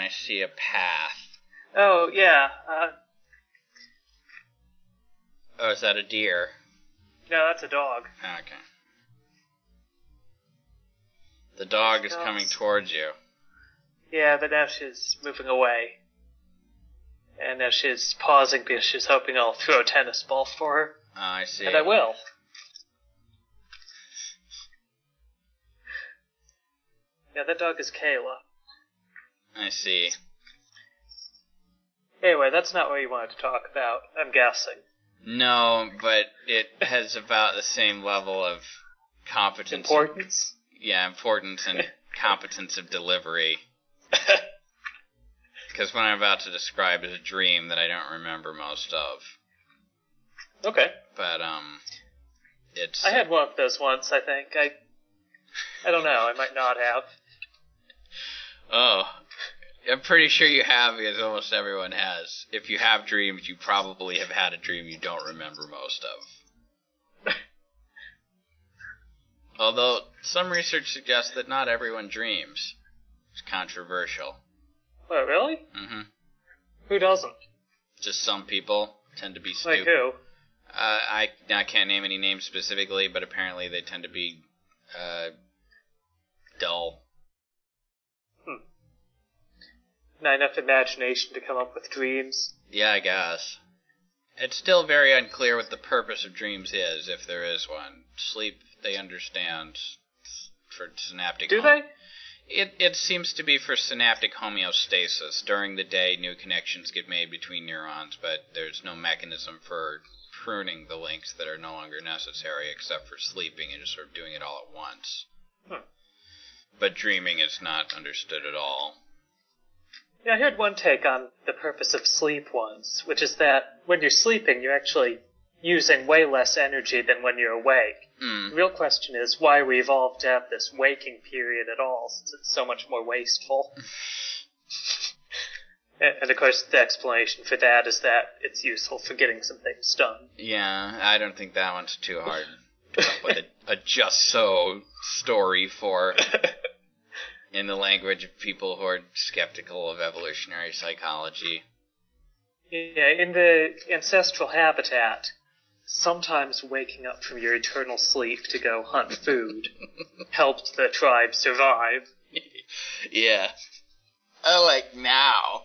I see a path. Oh, yeah. Oh, is that a deer? No, that's a dog. Okay. The dog is coming towards you. Yeah, but now she's moving away. And now she's pausing because she's hoping I'll throw a tennis ball for her. Oh, I see. And I will. Yeah, that dog is Kayla. I see. Anyway, that's not what you wanted to talk about, I'm guessing. No, but it has about the same level of competence. Importance? Yeah, importance and competence of delivery. Because what I'm about to describe is a dream that I don't remember most of. Okay. But, it's... I had one of those once, I think. I don't know, I might not have. Oh, I'm pretty sure you have, because almost everyone has. If you have dreams, you probably have had a dream you don't remember most of. Although, some research suggests that not everyone dreams. It's controversial. What, really? Mm-hmm. Who doesn't? Just some people tend to be stupid. Like who? I can't name any names specifically, but apparently they tend to be, dull. Not enough imagination to come up with dreams. Yeah, I guess. It's still very unclear what the purpose of dreams is, if there is one. Sleep, they understand. For synaptic... Do they? It seems to be for synaptic homeostasis. During the day, new connections get made between neurons, but there's no mechanism for pruning the links that are no longer necessary except for sleeping and just sort of doing it all at once. But dreaming is not understood at all. Yeah, I heard one take on the purpose of sleep once, which is that when you're sleeping, you're actually using way less energy than when you're awake. The real question is why we evolved to have this waking period at all, since it's so much more wasteful. And of course, the explanation for that is that it's useful for getting some things done. Yeah, I don't think that one's too hard to come up with a just so story for... in the language of people who are skeptical of evolutionary psychology. Yeah, in the ancestral habitat, sometimes waking up from your eternal sleep to go hunt food helped the tribe survive. Yeah. Oh, like now.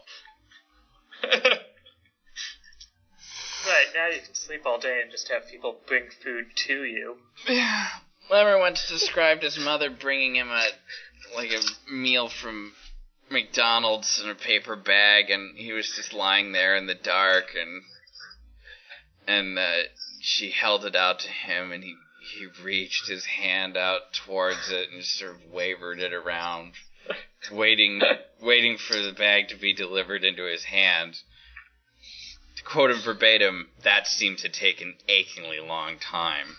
Right, now you can sleep all day and just have people bring food to you. Yeah. Lemmer once described his mother bringing him a meal from McDonald's in a paper bag, and he was just lying there in the dark, and she held it out to him, and he reached his hand out towards it and just sort of wavered it around, waiting for the bag to be delivered into his hand. To quote him verbatim, that seemed to take an achingly long time.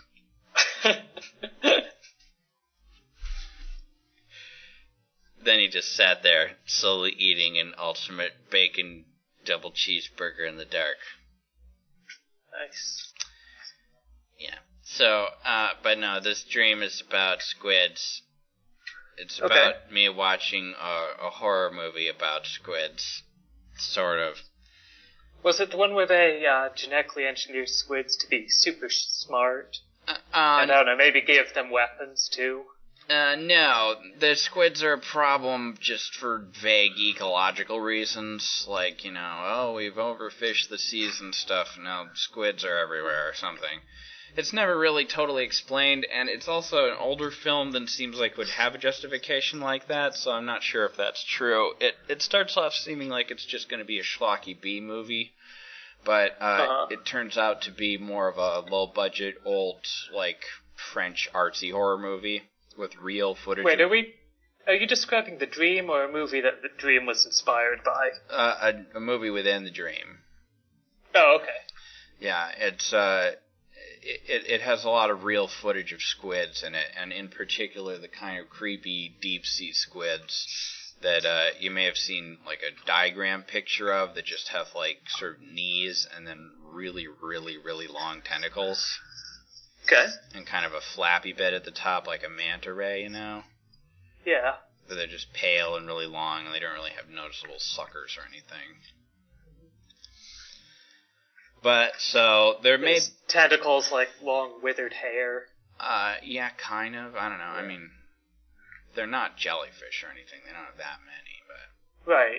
Then he just sat there, slowly eating an ultimate bacon double cheeseburger in the dark. Nice. Yeah. So, but no, this dream is about squids. It's about me watching a horror movie about squids. Sort of. Was it the one where they genetically engineered squids to be super smart? And I don't know, maybe give them weapons too? No, the squids are a problem just for vague ecological reasons, like, we've overfished the seas and stuff, and now squids are everywhere or something. It's never really totally explained, and it's also an older film than seems like would have a justification like that, so I'm not sure if that's true. It starts off seeming like it's just going to be a schlocky B movie, but it turns out to be more of a low-budget, old, French artsy horror movie. With real footage. Wait, are you describing The Dream or a movie that The Dream was inspired by? A movie within The Dream. Oh, okay. Yeah, it's it has a lot of real footage of squids in it, and in particular the kind of creepy deep sea squids that you may have seen a diagram picture of that just have sort of knees and then really, really, really long tentacles. Okay. And kind of a flappy bit at the top, like a manta ray, Yeah. but they're just pale and really long, and they don't really have noticeable suckers or anything. But, so, they're made... Tentacles like long withered hair. Yeah, kind of. I don't know. I mean, they're not jellyfish or anything. They don't have that many, but... Right.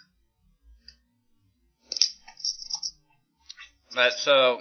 But, so...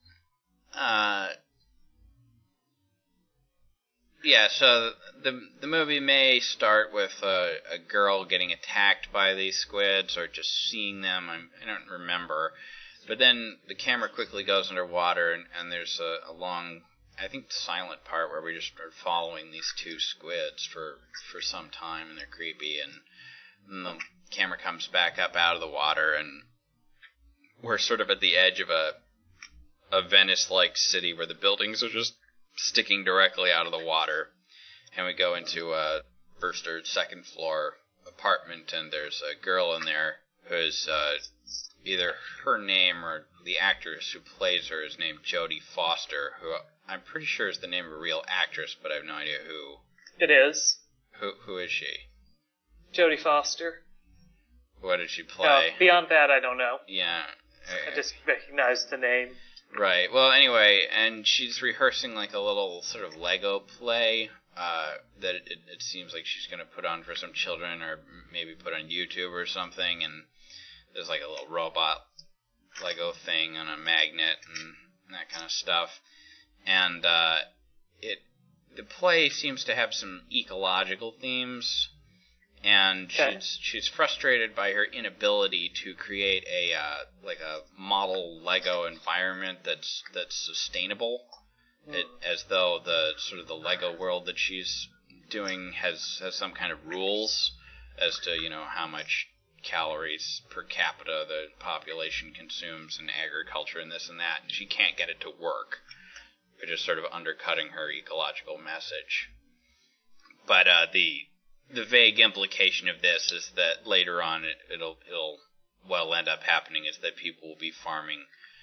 yeah, so the movie may start with a girl getting attacked by these squids, or just seeing them. I don't remember. But then the camera quickly goes underwater, and there's a long... I think silent part where we just are following these two squids for some time, and they're creepy, and then the camera comes back up out of the water, and we're sort of at the edge of a Venice-like city where the buildings are just sticking directly out of the water, and we go into a first or second floor apartment, and there's a girl in there who's either her name or the actress who plays her is named Jodie Foster, who I'm pretty sure is the name of a real actress, but I have no idea who. It is. Who is she? Jodie Foster. What did she play? Beyond that, I don't know. Yeah. I just recognize the name. Right. Well, anyway, and she's rehearsing like a little sort of Lego play that it seems like she's going to put on for some children, or maybe put on YouTube or something, and there's like a little robot Lego thing on a magnet and that kind of stuff. And the play seems to have some ecological themes, and she's frustrated by her inability to create a model Lego environment that's sustainable. As though the sort of the Lego world that she's doing has some kind of rules as to, you know, how much calories per capita the population consumes in agriculture and this and that, and she can't get it to work. They're just sort of undercutting her ecological message. But the vague implication of this is that later on it'll end up happening is that people will be farming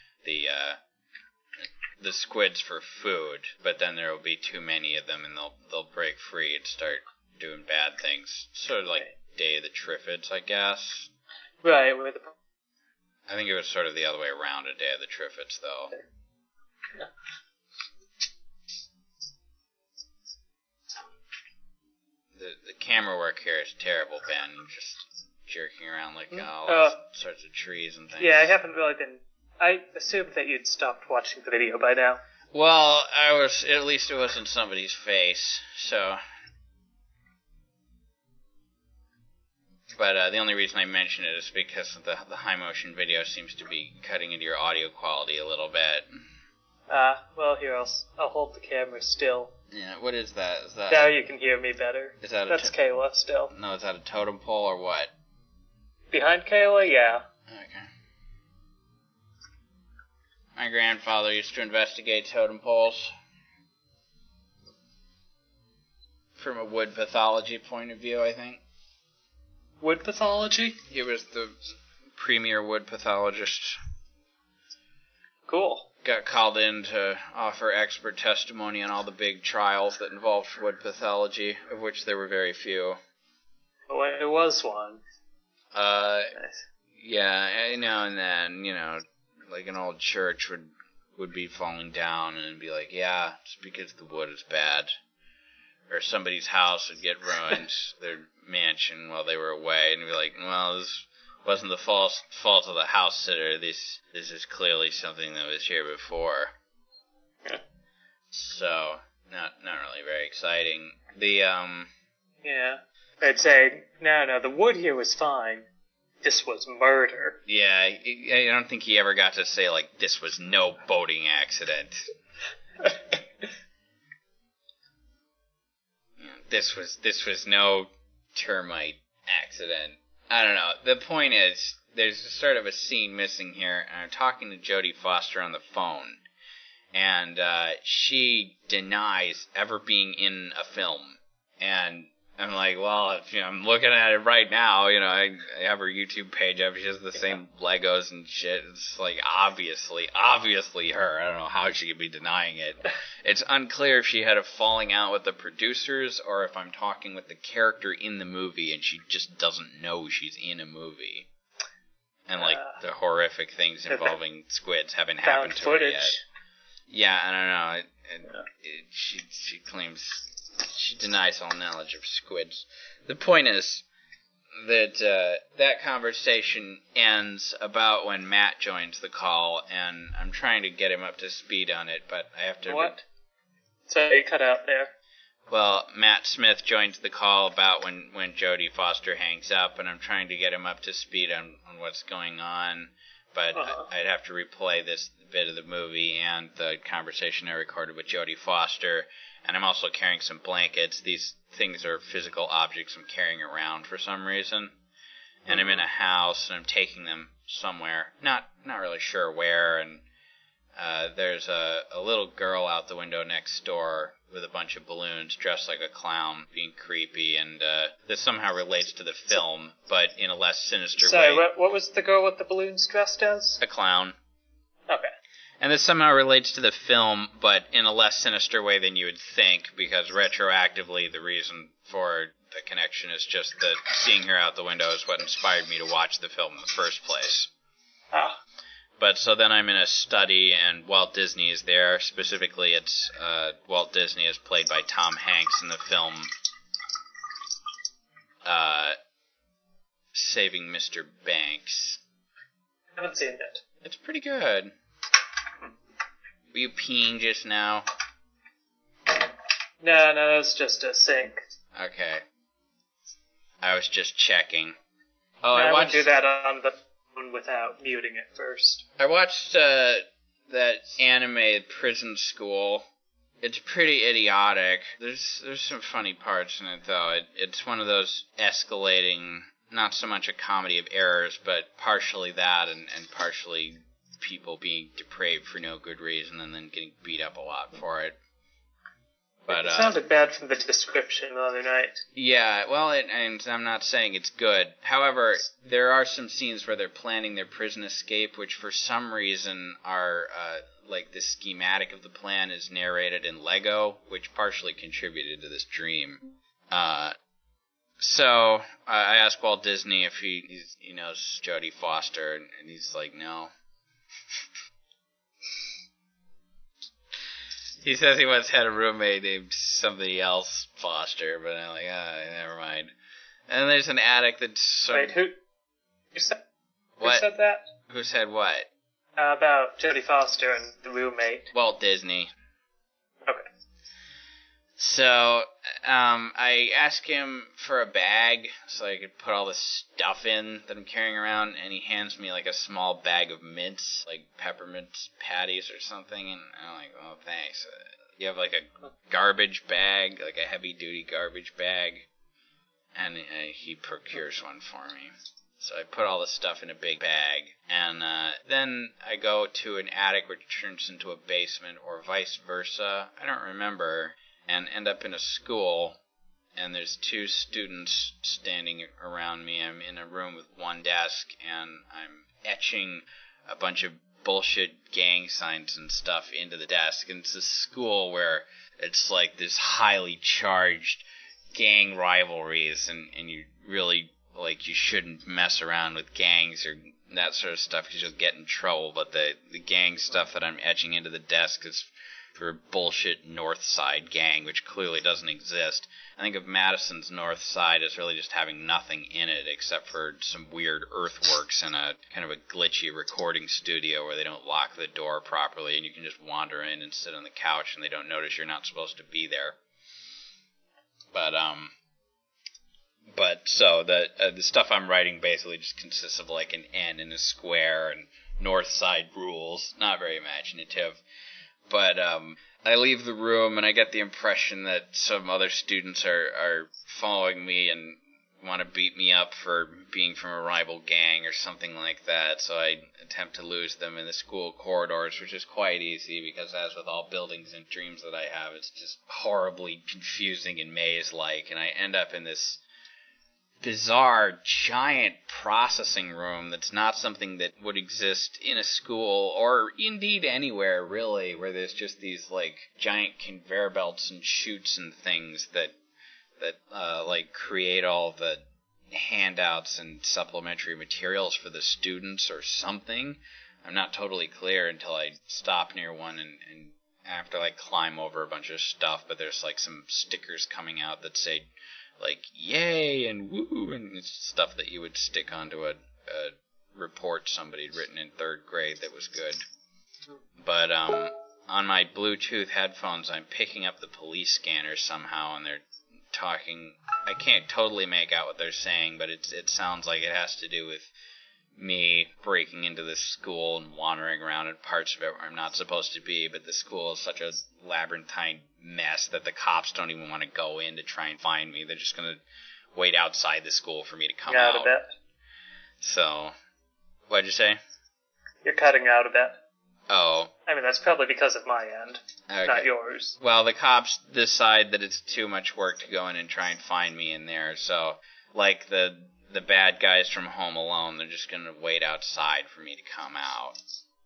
the squids for food, but then there will be too many of them, and they'll break free and start doing bad things. Sort of like Day of the Triffids, I guess. Right. I think it was sort of the other way around, a Day of the Triffids, though. Yeah. The camera work here is terrible, Ben. You're just jerking around like all sorts of trees and things. Yeah, I haven't really been... I assumed that you'd stopped watching the video by now. Well, at least it wasn't somebody's face, so... But the only reason I mention it is because the high motion video seems to be cutting into your audio quality a little bit. Well, here, I'll hold the camera still. Yeah, what is that? Is that... Now you can hear me better. Is that That's Kayla still. No, is that a totem pole or what? Behind Kayla, yeah. Okay. My grandfather used to investigate totem poles. From a wood pathology point of view, I think. Wood pathology? He was the premier wood pathologist. Cool. Got called in to offer expert testimony on all the big trials that involved wood pathology, of which there were very few. Well, it was one. Yeah, now and then, you know, like an old church would be falling down and be like, yeah, it's because the wood is bad. Or somebody's house would get ruined, their mansion, while they were away, and be like, well, this wasn't the fault of the house sitter. This is clearly something that was here before. Yeah. So, not really very exciting. Yeah. I'd say, no, the wood here was fine. This was murder. Yeah, I don't think he ever got to say, like, this was no boating accident. This was no termite accident. I don't know. The point is, there's sort of a scene missing here, and I'm talking to Jodie Foster on the phone, and she denies ever being in a film. And I'm like, well, I'm looking at it right now. I have her YouTube page up. She has the same Legos and shit. It's like obviously her. I don't know how she could be denying it. It's unclear if she had a falling out with the producers or if I'm talking with the character in the movie and she just doesn't know she's in a movie. And like the horrific things involving squids haven't happened to her yet. Yeah, I don't know. She claims. She denies all knowledge of squids. The point is that that conversation ends about when Matt joins the call, and I'm trying to get him up to speed on it, but I have to... What? So you cut out there. Well, Matt Smith joins the call about when Jodie Foster hangs up, and I'm trying to get him up to speed on what's going on, but I'd have to replay this bit of the movie and the conversation I recorded with Jodie Foster. And I'm also carrying some blankets. These things are physical objects I'm carrying around for some reason. And I'm in a house, and I'm taking them somewhere. Not really sure where. And there's a little girl out the window next door with a bunch of balloons dressed like a clown, being creepy. And this somehow relates to the film, but in a less sinister way. Sorry, what was the girl with the balloons dressed as? A clown. Okay. And this somehow relates to the film, but in a less sinister way than you would think, because retroactively the reason for the connection is just that seeing her out the window is what inspired me to watch the film in the first place. Ah. But so then I'm in a study, and Walt Disney is there. Specifically, it's Walt Disney is played by Tom Hanks in the film Saving Mr. Banks. I haven't seen it. It's pretty good. Were you peeing just now? No, that was just a sink. Okay. I was just checking. Oh, I wouldn't do that on the phone without muting it first. I watched that anime Prison School. It's pretty idiotic. There's some funny parts in it, though. It's one of those escalating, not so much a comedy of errors, but partially that and partially people being depraved for no good reason and then getting beat up a lot for it. But it sounded bad from the description the other night. Yeah, well, and I'm not saying it's good. However, there are some scenes where they're planning their prison escape, which for some reason are, like the schematic of the plan is narrated in Lego, which partially contributed to this dream. So I asked Walt Disney if he knows Jodie Foster, and he's like, no. He says he once had a roommate named somebody else Foster, but I'm like, never mind. And there's an attic that's... Wait, who said that? Who said what? About Jodie Foster and the roommate. Walt Disney. Okay. So, I asked him for a bag so I could put all the stuff in that I'm carrying around, and he hands me like a small bag of mints, like peppermint patties or something, and I'm like, oh, thanks. You have like a garbage bag, like a heavy-duty garbage bag, and he procures one for me. So I put all the stuff in a big bag, and then I go to an attic which turns into a basement, or vice versa. I don't remember. And end up in a school, and there's two students standing around me. I'm in a room with one desk, and I'm etching a bunch of bullshit gang signs and stuff into the desk. And it's a school where it's like this highly charged gang rivalries, and you really, like, you shouldn't mess around with gangs or that sort of stuff because you'll get in trouble. But the gang stuff that I'm etching into the desk is for bullshit North Side gang, which clearly doesn't exist. I think of Madison's North Side as really just having nothing in it except for some weird earthworks and a kind of a glitchy recording studio where they don't lock the door properly and you can just wander in and sit on the couch and they don't notice you're not supposed to be there. But so the stuff I'm writing basically just consists of like an N and a square and North Side rules. Not very imaginative. But I leave the room and I get the impression that some other students are following me, and want to beat me up for being from a rival gang or something like that, so I attempt to lose them in the school corridors, which is quite easy because, as with all buildings and dreams that I have, it's just horribly confusing and maze-like, and I end up in this bizarre, giant processing room that's not something that would exist in a school or indeed anywhere, really, where there's just these, like, giant conveyor belts and chutes and things that create all the handouts and supplementary materials for the students or something. I'm not totally clear until I stop near one and have to, like, climb over a bunch of stuff, but there's, like, some stickers coming out that say, like, yay and woo, and it's stuff that you would stick onto a report somebody'd written in 3rd grade that was good. But on my Bluetooth headphones, I'm picking up the police scanners somehow, and they're talking. I can't totally make out what they're saying, but it sounds like it has to do with me breaking into this school and wandering around in parts of it where I'm not supposed to be, but the school is such a labyrinthine mess that the cops don't even want to go in to try and find me. They're just going to wait outside the school for me to come out. A bit. So, what'd you say? You're cutting out a bit. Oh. I mean, that's probably because of my end, okay. Not yours. Well, the cops decide that it's too much work to go in and try and find me in there, so, like the bad guys from Home Alone, they're just going to wait outside for me to come out.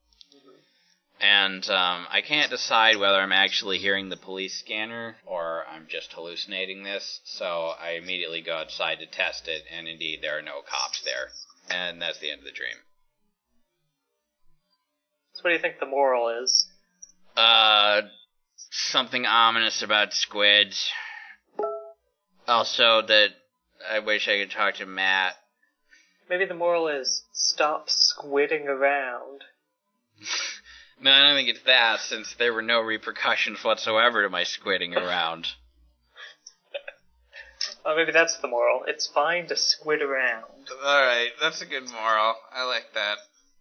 And I can't decide whether I'm actually hearing the police scanner or I'm just hallucinating this, so I immediately go outside to test it, and indeed there are no cops there. And that's the end of the dream. So what do you think the moral is? Something ominous about squids. Also that I wish I could talk to Matt. Maybe the moral is stop squidding around. No, I don't think it's that, since there were no repercussions whatsoever to my squidding around. Oh, maybe that's the moral. It's fine to squid around. Alright, that's a good moral. I like that.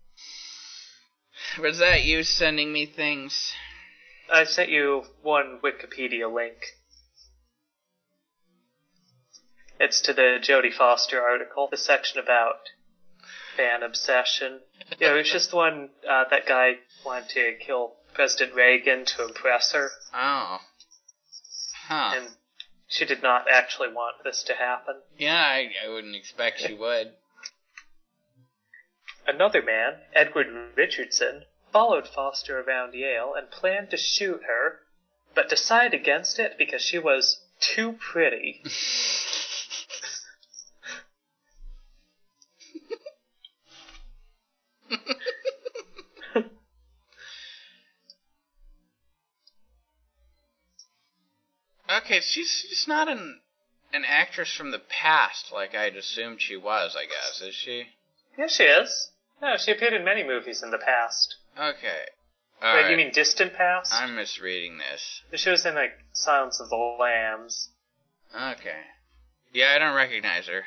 Was that you sending me things? I sent you one Wikipedia link. It's to the Jodie Foster article, the section about fan obsession. Yeah, it was just the one, that guy wanted to kill President Reagan to impress her. Oh. Huh. And she did not actually want this to happen. Yeah, I wouldn't expect she would. Another man, Edward Richardson, followed Foster around Yale and planned to shoot her, but decided against it because she was too pretty. Okay, she's not an actress from the past like I'd assumed she was, I guess, is she? Yeah, she is. No, she appeared in many movies in the past. Okay. Wait, right. You mean distant past? I'm misreading this. She was in, like, Silence of the Lambs. Okay. Yeah, I don't recognize her.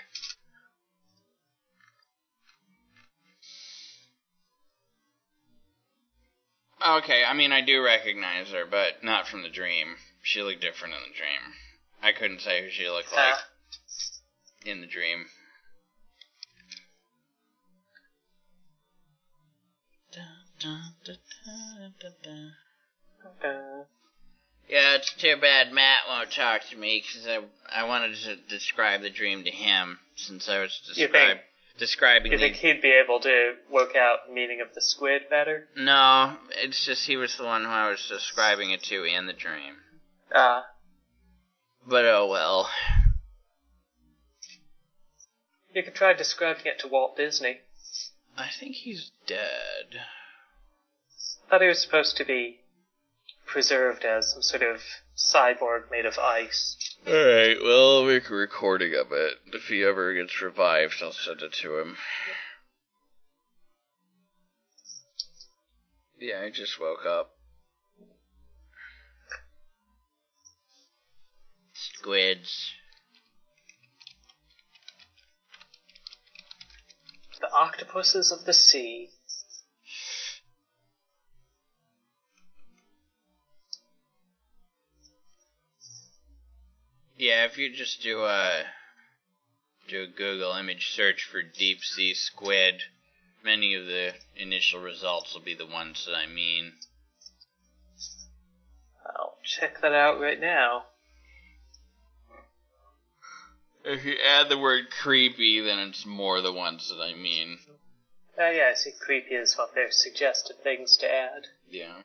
Okay, I mean, I do recognize her, but not from the dream. She looked different in the dream. I couldn't say who she looked like in the dream. Yeah, it's too bad Matt won't talk to me, because I wanted to describe the dream to him, since I was describing You think he'd be able to work out the meaning of the squid better? No, it's just he was the one who I was describing it to in the dream. But oh well. You could try describing it to Walt Disney. I think he's dead. I thought he was supposed to be preserved as some sort of cyborg made of ice. Alright, well, I'll make a recording of it. If he ever gets revived, I'll send it to him. Yeah, I just woke up. Squids. The octopuses of the sea. Yeah, if you just do do a Google image search for deep sea squid. Many of the initial results will be the ones that I mean. I'll check that out right now. If you add the word creepy, then it's more the ones that I mean. Oh yeah, I see creepy is one of their suggested things to add. Yeah.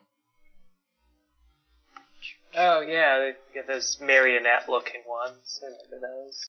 Oh yeah, those marionette-looking ones. I remember those.